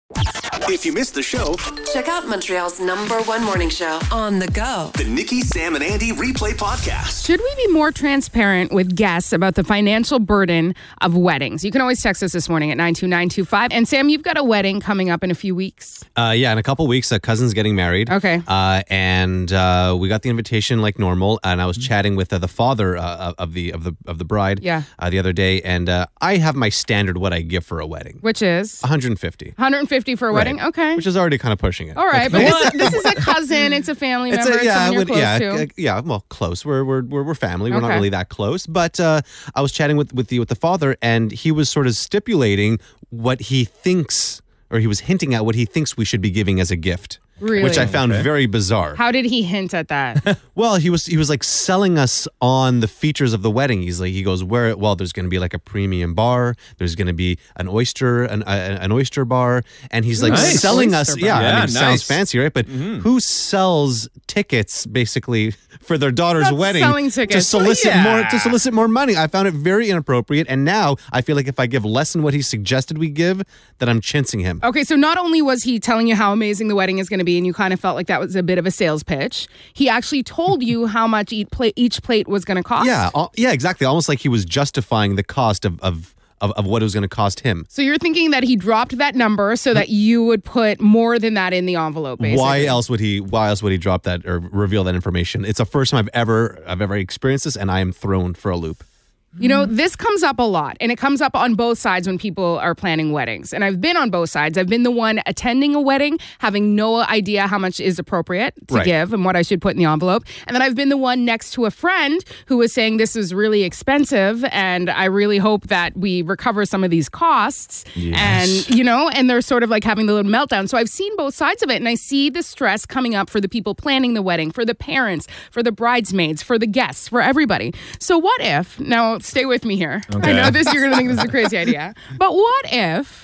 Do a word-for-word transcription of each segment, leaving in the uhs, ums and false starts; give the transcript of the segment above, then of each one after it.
If you missed the show, check out Montreal's number one morning show on the go. The Nikki, Sam, and Andy Replay Podcast. Should we be more transparent with guests about the financial burden of weddings? You can always text us this morning at nine two nine two five. And Sam, you've got a wedding coming up in a few weeks. Uh, yeah, in a couple weeks, a cousin's getting married. Okay. Uh, and uh, we got the invitation like normal, and I was chatting with uh, the father uh, of the of the of the bride. Yeah. Uh, the other day, and uh, I have my standard what I give for a wedding, Which is? one hundred fifty. one hundred fifty for a wedding? Right. Okay. Which is already kind of pushing it. All right, but this is, this is a cousin. It's a family It's member. a, It's yeah, someone you're would- close yeah, to. uh, yeah. Well, close. We're we're we're, we're family. We're Okay. not really that close. But uh, I was chatting with with the with the father, and he was sort of stipulating what he thinks, or he was hinting at what he thinks we should be giving as a gift. Really? Which I found very bizarre. How did he hint at that? Well, he was he was like selling us on the features of the wedding. He's like he goes where well, there's going to be like a premium bar. There's going to be an oyster an uh, an oyster bar, and he's like Nice. selling Oyster us. bar. Yeah, I Yeah, mean, it sounds nice. fancy, right? But who sells tickets basically for their daughter's That's wedding selling to tickets. solicit Well, yeah. more to solicit more money? I found it very inappropriate, and now I feel like if I give less than what he suggested we give, that I'm chincing him. Okay, so not only was he telling you how amazing the wedding is going to be, and you kind of felt like that was a bit of a sales pitch, he actually told you how much each plate, each plate was going to cost? Yeah, al- yeah, exactly. Almost like he was justifying the cost of of of, of what it was going to cost him. So you're thinking that he dropped that number so that you would put more than that in the envelope, basically. Why else would he? Why else would he drop that or reveal that information? It's the first time I've ever I've ever experienced this, and I am thrown for a loop. You know, this comes up a lot, and it comes up on both sides when people are planning weddings. And I've been on both sides. I've been the one attending a wedding, having no idea how much is appropriate to Right. give and what I should put in the envelope. And then I've been the one next to a friend who was saying this is really expensive, and I really hope that we recover some of these costs. And, you know, and they're sort of like having the little meltdown. So I've seen both sides of it, and I see the stress coming up for the people planning the wedding, for the parents, for the bridesmaids, for the guests, for everybody. So what if, now stay with me here. I know this, you're going to think this is a crazy idea. But what if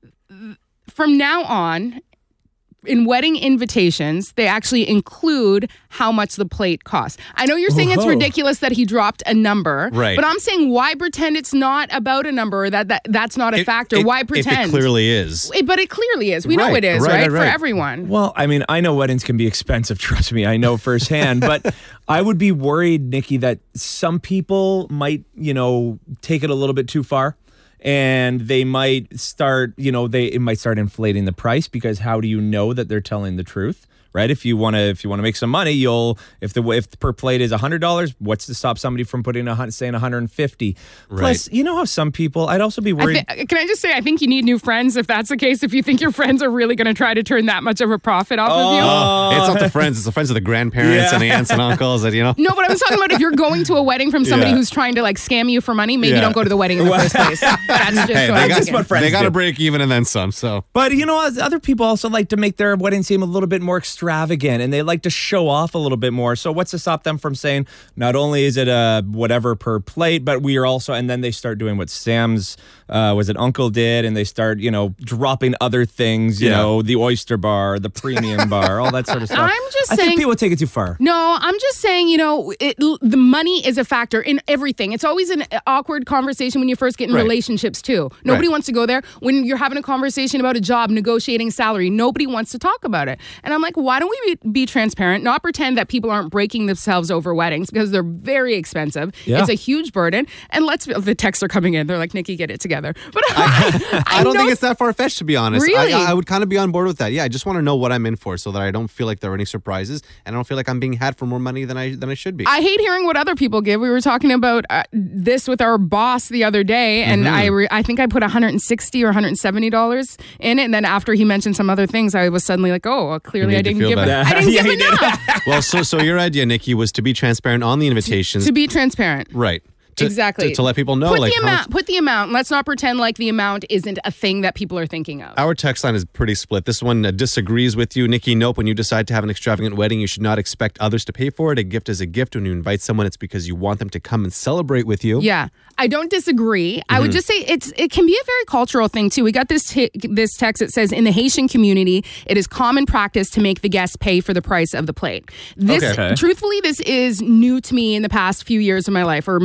from now on, in wedding invitations, they actually include how much the plate costs? I know you're saying it's Whoa. ridiculous that he dropped a number, Right. but I'm saying why pretend it's not about a number, or that, that that's not a It- factor? it- Why pretend? If it clearly is. It- but it clearly is. We know Right, it is, right, right? right, For right. everyone. Well, I mean, I know weddings can be expensive. Trust me, I know firsthand. But I would be worried, Nikki, that some people might, you know, take it a little bit too far. And they might start, you know, they it might start inflating the price, because how do you know that they're telling the truth? Right? If you want to, if you want to make some money, you'll if the if the per plate is a hundred dollars, what's to stop somebody from putting a hun- saying one hundred and fifty? Plus, you know how some people, I'd also be I worried. thi- can I just say, I think you need new friends if that's the case. If you think your friends are really going to try to turn that much of a profit off of you. Oh, it's not the friends; it's the friends of the grandparents Yeah. and the aunts and uncles. That you know. No, but I'm talking about if you're going to a wedding from somebody Yeah. who's trying to like scam you for money, maybe Yeah. don't go to the wedding in the first place. That's just Hey, what they I'm got, thinking. what friends they got do. to break even and then some. So But you know, other people also like to make their wedding seem a little bit more extravagant, and they like to show off a little bit more. So what's to stop them from saying, not only is it a whatever per plate, but we are also, and then they start doing what Sam's, uh, was it uncle did, and they start, you know, dropping other things, you Yeah. know, the oyster bar, the premium bar, all that sort of stuff. I'm just I saying- think people take it too far. No, I'm just saying, you know, it, the money is a factor in everything. It's always an awkward conversation when you first get in Right. relationships, too. Nobody Right. wants to go there. When you're having a conversation about a job, negotiating salary, nobody wants to talk about it. And I'm like, why don't we be, be transparent, not pretend that people aren't breaking themselves over weddings, because they're very expensive. Yeah. It's a huge burden. And let's, the texts are coming in. They're like, Nikki, get it together. But I, I, don't know- think it's that far fetched, to be honest. Really? I, I would kind of be on board with that. Yeah, I just want to know what I'm in for, so that I don't feel like there are any surprises, and I don't feel like I'm being had for more money than I than I should be. I hate hearing what other people give. We were talking about uh, this with our boss the other day, and Mm-hmm. I re- I think I put one hundred sixty dollars or one hundred seventy dollars in it. And then after he mentioned some other things, I was suddenly like, oh, well, clearly You I need to didn't feel give it. better. I didn't Yeah, give you did. enough. well, so so your idea, Nikki, was to be transparent on the invitations, To be transparent. right? To, Exactly. to, to let people know, Put like the how amount. much- Put the amount. Let's not pretend like the amount isn't a thing that people are thinking of. Our text line is pretty split. This one uh, disagrees with you. Nikki, nope. When you decide to have an extravagant wedding, you should not expect others to pay for it. A gift is a gift. When you invite someone, it's because you want them to come and celebrate with you. Yeah, I don't disagree. I would just say it's it can be a very cultural thing too. We got this t- this text that says in the Haitian community, it is common practice to make the guests pay for the price of the plate. This, Okay. Okay. truthfully, this is new to me in the past few years of my life, or maybe since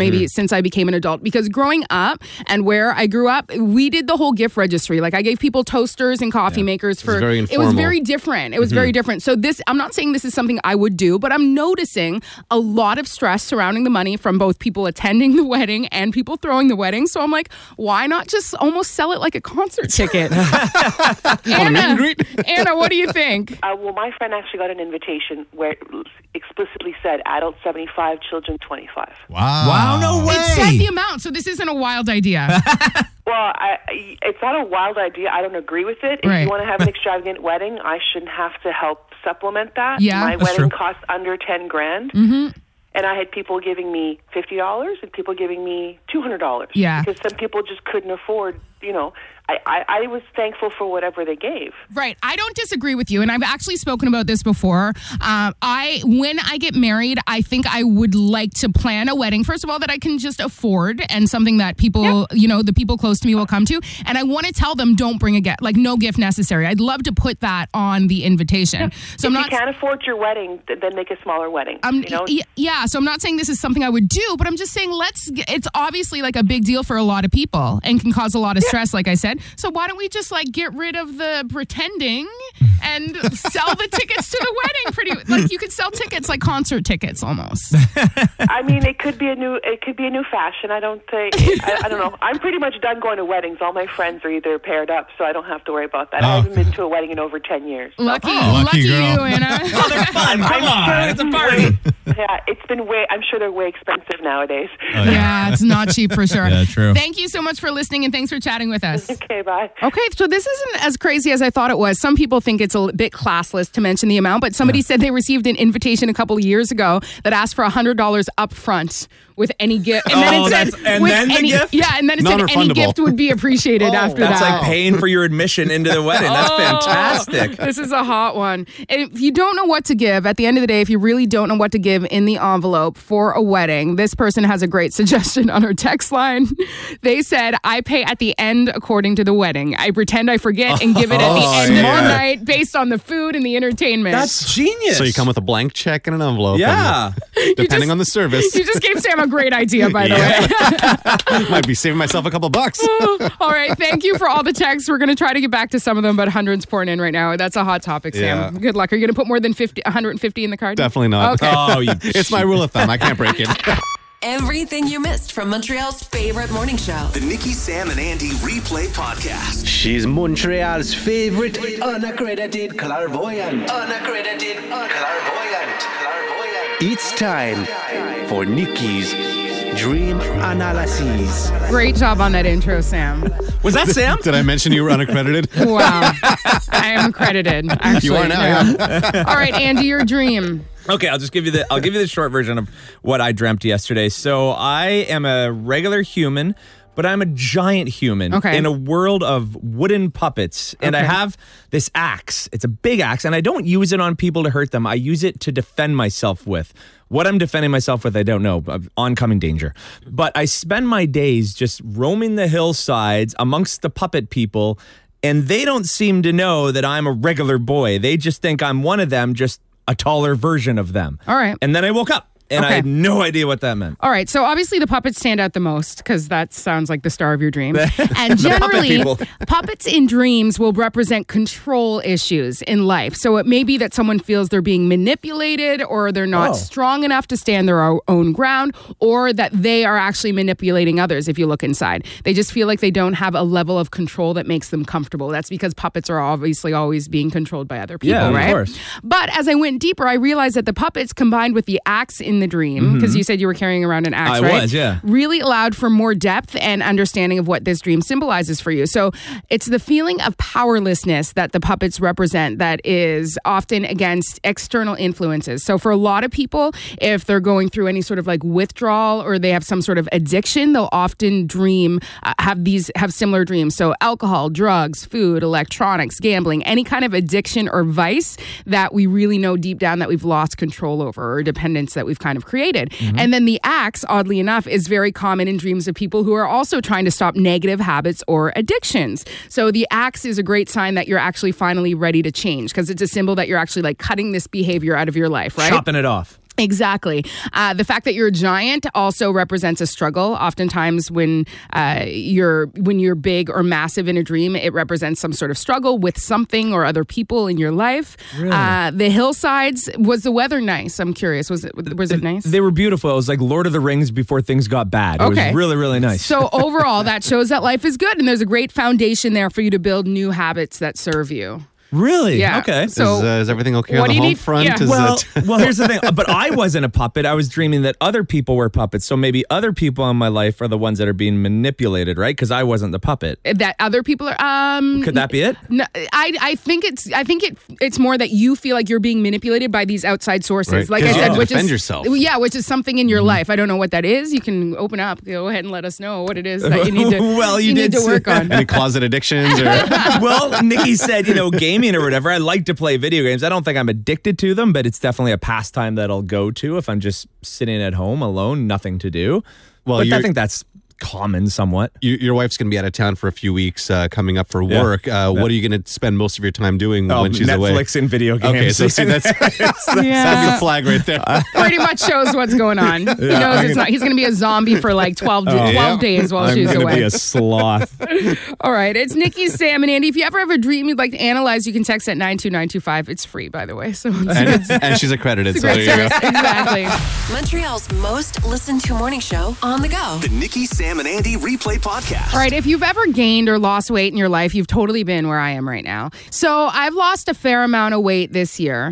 since I became an adult because growing up and where I grew up, we did the whole gift registry. Like I gave people toasters and coffee Yeah. makers for. It was very it was informal. very different. It was very different. So this, I'm not saying this is something I would do, but I'm noticing a lot of stress surrounding the money from both people attending the wedding and people throwing the wedding. So I'm like, why not just almost sell it like a concert ticket? Anna, Anna, what do you think? Uh, well, my friend actually got an invitation where it explicitly said adults seventy-five, children twenty-five. Wow. Wow, no way. It said the amount, so this isn't a wild idea. Well, I, I- it's not a wild idea. I don't agree with it. If Right. you want to have an extravagant wedding, I shouldn't have to help supplement that. Yeah, my that's wedding true. cost under ten grand. Mm-hmm. And I had people giving me fifty dollars and people giving me two hundred dollars. Yeah. Because some people just couldn't afford, you know. I, I, I was thankful for whatever they gave. Right. I don't disagree with you. And I've actually spoken about this before. Um, I, when I get married, I think I would like to plan a wedding, first of all, that I can just afford and something that people, you know, the people close to me will come to. And I want to tell them, don't bring a gift, like no gift necessary. I'd love to put that on the invitation. So if I'm not. you can't afford your wedding, th- then make a smaller wedding. Um, you know? y- yeah, so I'm not saying this is something I would do, but I'm just saying let's. g- It's obviously like a big deal for a lot of people and can cause a lot of stress, like I said. So why don't we just like get rid of the pretending and sell the tickets to the wedding? Pretty like you could sell tickets like concert tickets almost. I mean, it could be a new, it could be a new fashion. I don't think, I, I don't know. I'm pretty much done going to weddings. All my friends are either paired up, so I don't have to worry about that. I haven't been to a wedding in over ten years. So. Lucky, Oh, lucky lucky girl. you, Anna. Oh, they're fun. Come on. It's a party. Yeah, it's been way. I'm sure they're way expensive nowadays. Yeah, it's not cheap for sure. Yeah, true. Thank you so much for listening and thanks for chatting with us. Okay, bye. Okay, so this isn't as crazy as I thought it was. Some people think it's a bit classless to mention the amount, but somebody said they received an invitation a couple of years ago that asked for one hundred dollars up front with any gift. And then Oh, it said, that's- and with then the any, gift? Yeah, and then it said any Non-refundable. gift would be appreciated after That's that. like paying for your admission into the wedding. That's Oh, fantastic. This is a hot one. If you don't know what to give, at the end of the day, if you really don't know what to give in the envelope for a wedding, this person has a great suggestion on her text line. They said, I pay at the end according to the wedding. I pretend I forget and give it at the Oh, end yeah. of the night based on the food and the entertainment. That's genius. So you come with a blank check and an envelope. Yeah. and depending just- on the service, You just gave Sam a great idea, by the way. might be saving myself a couple bucks. All right. Thank you for all the texts. We're going to try to get back to some of them, but hundreds pouring in right now. That's a hot topic, Sam. Yeah. Good luck. Are you going to put more than fifty, one hundred fifty in the card? Definitely not. Okay. Oh, you. It's my rule of thumb. I can't break it. Everything you missed from Montreal's favorite morning show. The Nikki, Sam, and Andy Replay Podcast. She's Montreal's favorite unaccredited clairvoyant. Unaccredited clairvoyant. Clairvoyant. It's time for Nikki's Dream Analysis. Great job on that intro, Sam. Was that Sam? Did I mention you were unaccredited? Wow. I am accredited, actually. You are now, yeah. All right, Andy, your dream. Okay, I'll just give you the I'll give you the short version of what I dreamt yesterday. So I am a regular human, but I'm a giant human Okay. in a world of wooden puppets. And I Okay. have this axe. It's a big axe, and I don't use it on people to hurt them. I use it to defend myself with. What I'm defending myself with, I don't know. Of oncoming danger. But I spend my days just roaming the hillsides amongst the puppet people, and they don't seem to know that I'm a regular boy. They just think I'm one of them, just a taller version of them. All right. And then I woke up, and I Okay. had no idea what that meant. All right, so obviously the puppets stand out the most because that sounds like the star of your dream. And puppet generally, people. puppets in dreams will represent control issues in life. So it may be that someone feels they're being manipulated or they're not Oh. strong enough to stand their o- own ground, or that they are actually manipulating others if you look inside. They just feel like they don't have a level of control that makes them comfortable. That's because puppets are obviously always being controlled by other people, Yeah, of right? course. But as I went deeper, I realized that the puppets combined with the axe in the dream, because you said you were carrying around an axe, I right? was, yeah. Really allowed for more depth and understanding of what this dream symbolizes for you. So it's the feeling of powerlessness that the puppets represent that is often against external influences. So for a lot of people, if they're going through any sort of like withdrawal or they have some sort of addiction, they'll often dream, uh, have these, have similar dreams. So alcohol, drugs, food, electronics, gambling, any kind of addiction or vice that we really know deep down that we've lost control over, or dependence that we've kind of created. And then the axe, oddly enough, is very common in dreams of people who are also trying to stop negative habits or addictions. So the axe is a great sign that you're actually finally ready to change, because it's a symbol that you're actually like cutting this behavior out of your life, right? Chopping it off. Exactly. Uh, the fact that you're a giant also represents a struggle. Oftentimes when uh, you're when you're big or massive in a dream, it represents some sort of struggle with something or other people in your life. Really? Uh, the hillsides, was the weather nice? I'm curious. Was it was it nice? They were beautiful. It was like Lord of the Rings before things got bad. It Okay. was really, really nice. So overall, that shows that life is good and there's a great foundation there for you to build new habits that serve you. Really? Yeah. Okay. So is, uh, is everything okay what on do the you home need- front? yeah. Is Well, it- well, here's the thing. But I wasn't a puppet. I was dreaming that other people were puppets. So maybe other people in my life are the ones that are being manipulated, right? Because I wasn't the puppet. That other people are. Um, Could that be it? No, I I think it's I think it it's more that you feel like you're being manipulated by these outside sources. Right. Like I 'Cause you said, have to which defend is yourself. yeah, which is something in your life. I don't know what that is. You can open up, go ahead and let us know what it is that you need to. Well, you need did to work say- on. Any closet addictions? Or Well, Nikki said, you know, gaming or whatever. I like to play video games. I don't think I'm addicted to them, but it's definitely a pastime that I'll go to if I'm just sitting at home alone, nothing to do. Well, but I you're- think that's common somewhat. your, your wife's going to be out of town for a few weeks, uh, coming up for work. Uh, What are you going to spend most of your time doing when she's away? Oh, Netflix and video games. Okay, so see, that's that's Yeah. the flag right there. Pretty much shows what's going on. He knows it's not. He's going to be a zombie for like twelve, twelve Yeah. days while I'm she's going to away. be a sloth. All right, it's Nikki, Sam, and Andy. If you ever have a dream you'd like to analyze, you can text at nine two nine two five. It's free, by the way. So it's, and, and she's accredited, it's so a there great you go. service. Exactly. Montreal's most listened to morning show on the go. The Nikki, Sam, and Andy Replay Podcast. All right, if you've ever gained or lost weight in your life, you've totally been where I am right now. So I've lost a fair amount of weight this year,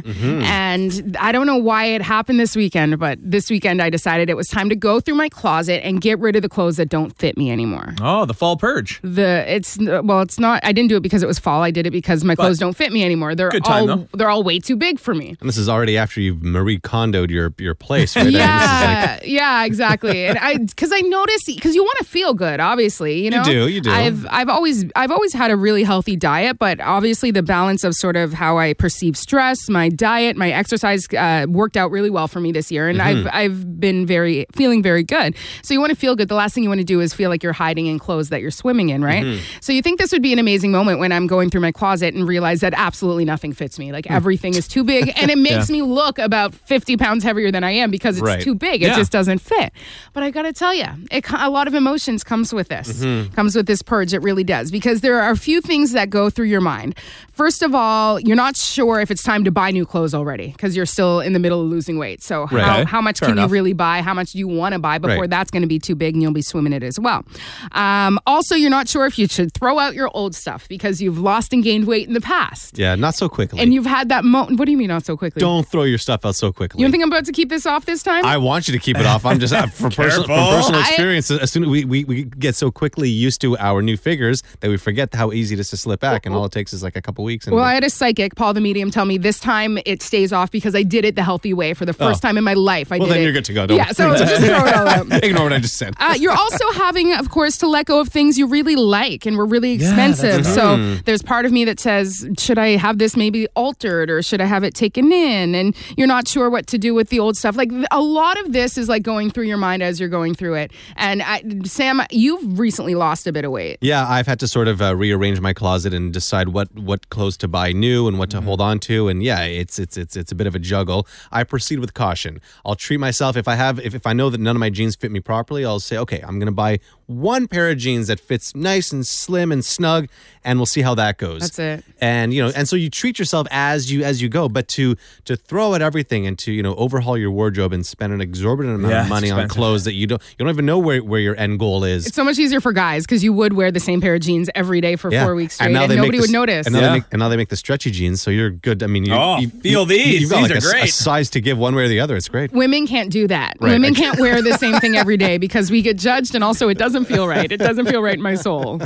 and I don't know why it happened this weekend, but this weekend I decided it was time to go through my closet and get rid of the clothes that don't fit me anymore. Oh, the fall purge. The it's well, it's not. I didn't do it because it was fall. I did it because my clothes don't fit me anymore. They're Good time, all though. they're all way too big for me. And this is already after you've Marie Kondoed your your place, right? I mean, this is like- Yeah, yeah, exactly. And I, because I notice, because you want to feel good, obviously. You know, do, you do. I've, I've always, I've always had a really healthy diet, but obviously the balance of sort of how I perceive stress, my diet, my exercise, uh, worked out really well for me this year, and Mm-hmm. I've, I've been very feeling very good. So you want to feel good. The last thing you want to do is feel like you're hiding in clothes that you're swimming in, right? Mm-hmm. So you think this would be an amazing moment when I'm going through my closet and realize that absolutely nothing fits me. Like everything is too big, and it makes me look about fifty pounds heavier than I am because it's Right. too big. It Yeah. just doesn't fit. But I got to tell you, it, co- a lot of emotions comes with this. Comes with this purge. It really does, because there are a few things that go through your mind. First of all, you're not sure if it's time to buy new clothes already because you're still in the middle of losing weight. So how, Right. how much Fair can enough. you really buy? How much do you want to buy before Right. that's going to be too big and you'll be swimming it as well? Um, also, you're not sure if you should throw out your old stuff because you've lost and gained weight in the past. yeah, not so quickly. And you've had that moment. What do you mean not so quickly? don't throw your stuff out so quickly. You don't think I'm about to keep this off this time? I want you to keep it off. I'm just uh, from, personal, from Careful. personal I- experience. As soon as we, we we get so quickly used to our new figures that we forget how easy it is to slip back, and all it takes is like a couple weeks. And Well, I had a psychic, Paul the medium, tell me this time it stays off because I did it the healthy way for the first Oh. time in my life. I Well, did then it. you're good to go. Don't Yeah, so just throw it all out. ignore what I just said. Uh, you're also having, of course, to let go of things you really like and were really that's expensive. So there's part of me that says, should I have this maybe altered or should I have it taken in? And you're not sure what to do with the old stuff. Like a lot of this is like going through your mind as you're going through it. And I, Sam, you've recently lost a bit of weight. Yeah, I've had to sort of uh, rearrange my closet and decide what, what clothes to buy new and what to hold on to, and yeah, it's it's it's it's a bit of a juggle. I proceed with caution. I'll treat myself if I have if, if I know that none of my jeans fit me properly. I'll say, okay, I'm gonna buy one pair of jeans that fits nice and slim and snug, and we'll see how that goes. That's it. And you know, and so you treat yourself as you as you go. But to to throw at everything and to you know overhaul your wardrobe and spend an exorbitant amount Yeah, of money it's on expensive. clothes that you don't you don't even know where, where your end goal is. It's so much easier for guys because you would wear the same pair of jeans every day for four weeks straight, and, they make nobody the- would notice. And now, Yeah. they make, and now they make the stretchy jeans, so you're good. I mean, you, Oh, you, feel you, these. You've got These like are a, great. a size to give one way or the other. It's great. Women can't do that. Right. Women can't wear the same thing every day because we get judged, and also it doesn't feel right. It doesn't feel right in my soul.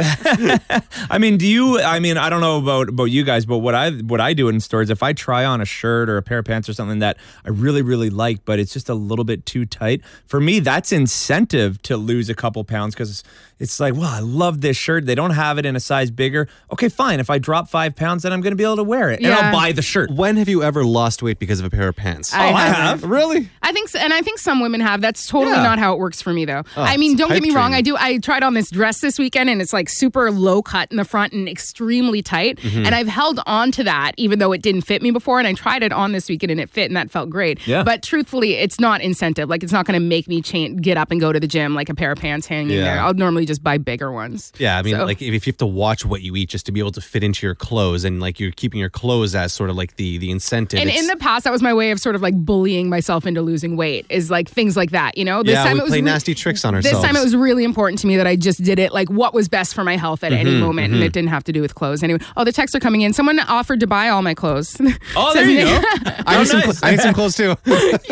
I mean, do you? I mean, I don't know about about you guys, but what I what I do in stores, if I try on a shirt or a pair of pants or something that I really really like, but it's just a little bit too tight, for me, that's incentive to lose a couple pounds because it's like, well, I love this shirt. They don't have it in a size bigger. Okay, fine. If I drop five pounds, then I'm going to be able to wear it. And Yeah. I'll buy the shirt. When have you ever lost weight because of a pair of pants? I Oh, I haven't. have. Really? I think, so, and I think some women have. That's totally Yeah. not how it works for me, though. I mean, it's don't get hype me wrong. train. I do. I tried on this dress this weekend, and it's like super low cut in the front and extremely tight. Mm-hmm. And I've held on to that, even though it didn't fit me before. And I tried it on this weekend, and it fit, and that felt great. Yeah. But truthfully, it's not incentive. Like, it's not going to make me change, get up and go to the gym like a pair of pants hanging Yeah. there. I'll normally just buy bigger ones. Yeah, I mean, So- like if, if you have to watch what you eat just to be able to fit into your clothes, and like you're keeping your clothes as sort of like the the incentive. And it's- in the past, that was my way of sort of like bullying myself into losing weight, is like things like that, you know? This yeah, time we it was play re- nasty tricks on ourselves. This time it was really important to me that I just did it like what was best for my health at Mm-hmm, any moment, and it didn't have to do with clothes. Anyway, oh, the texts are coming in. Someone offered to buy all my clothes. Oh, there you go. I need, some, nice. cl- I need some clothes too.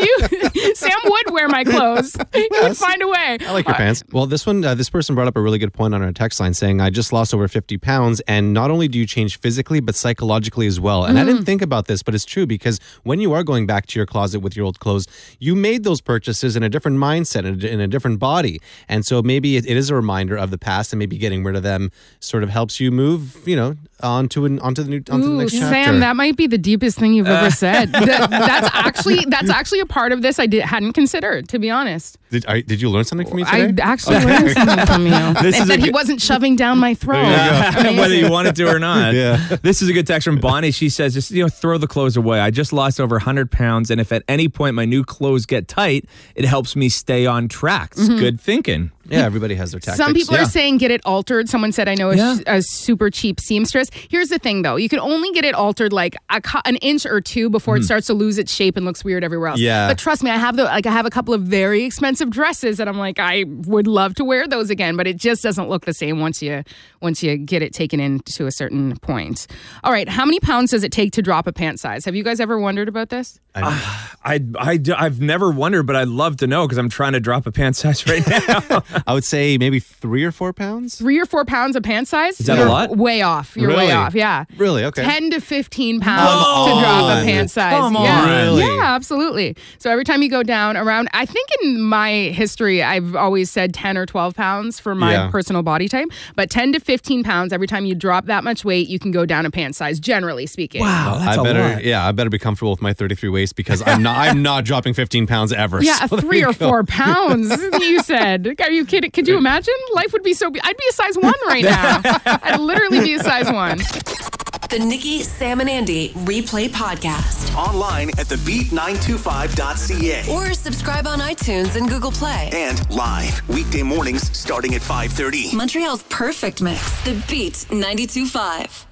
you, Sam would wear my clothes. He would find a way. I like your pants. Well, this one, uh, this person brought up a really good point on our text line, saying, "I just lost over fifty pounds, and not only do you change physically, but psychologically as well." And I didn't think about this, but it's true, because when you are going back to your closet with your old clothes, you made those purchases in a different mindset, in a, in a different body, and so maybe it, it is a reminder of the past, and maybe getting rid of them sort of helps you move, you know, onto an, onto the new onto the Ooh, next chapter. Sam, that might be the deepest thing you've ever said. That- that's actually that's actually a part of this I did, hadn't considered, to be honest. Did, are, did you learn something from me I today? actually learned something from you. This and is that a he good- wasn't shoving down my throat. Whether you want it to or not. Yeah. This is a good text from Bonnie. She says, just, you know, throw the clothes away. I just lost over one hundred pounds, and if at any point my new clothes get tight, it helps me stay on track. It's good thinking. Yeah, everybody has their tactics. Some people Yeah. are saying get it altered. Someone said, I know a, Yeah. a super cheap seamstress. Here's the thing, though. You can only get it altered like a, cu- an inch or two before it starts to lose its shape and looks weird everywhere else. Yeah. But trust me, I have the like I have a couple of very expensive dresses that I'm like, I would love to wear those again, but it just doesn't look the same once you once you get it taken in to a certain point. All right, how many pounds does it take to drop a pant size? Have you guys ever wondered about this? I, I, I've never wondered, but I'd love to know because I'm trying to drop a pant size right now. I would say maybe three or four pounds. Three or four pounds of pant size? Is that a You're lot? Way off. You're Really? way off. Yeah. Really? Okay. ten to fifteen pounds to Come drop a on. pant size. Come yeah. on. Really? Yeah, absolutely. So every time you go down around, I think in my history, I've always said ten or twelve pounds for my Yeah. personal body type. But ten to fifteen pounds, every time you drop that much weight, you can go down a pant size, generally speaking. Wow, that's I a better, lot. yeah, I better be comfortable with my thirty-three waist, because I'm not, I'm not dropping fifteen pounds ever. Yeah, So there three you or go. four pounds, you said. Are you kidding? Could you imagine? Life would be so... Be- I'd be a size one right now. I'd literally be a size one. The Nikki, Sam, and Andy Replay Podcast. Online at the beat nine two five dot c a. Or subscribe on iTunes and Google Play. And live weekday mornings starting at five thirty. Montreal's perfect mix. The Beat ninety-two point five.